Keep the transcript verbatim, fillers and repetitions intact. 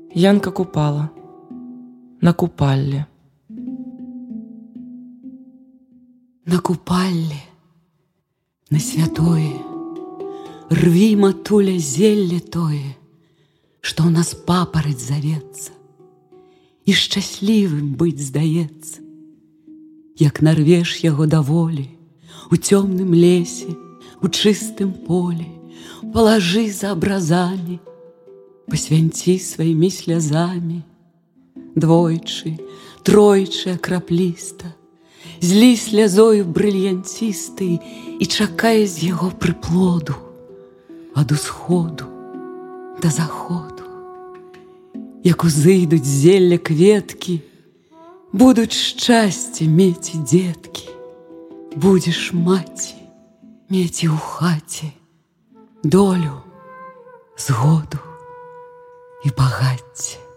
Янка купала на купалле. На купалле, на святое, рви, матуля, зелле тое, што ў нас папараць завецца, і шчаслівым быць здаецца. Як нарвеш яго даволі, у цёмным лесе, у чыстым полі, палажы за абразамі, пасвянці сваімі слязамі. Двойчы, тройчы акрапліста, злі слязою брыльянцістай і чакае з яго прыплоду ад усходу да заходу. Як узыйдуць зелля кветкі, будуць шчасце мець і дзеткі. Будзеш маці мець і ў хаце долю, згоду і багацце.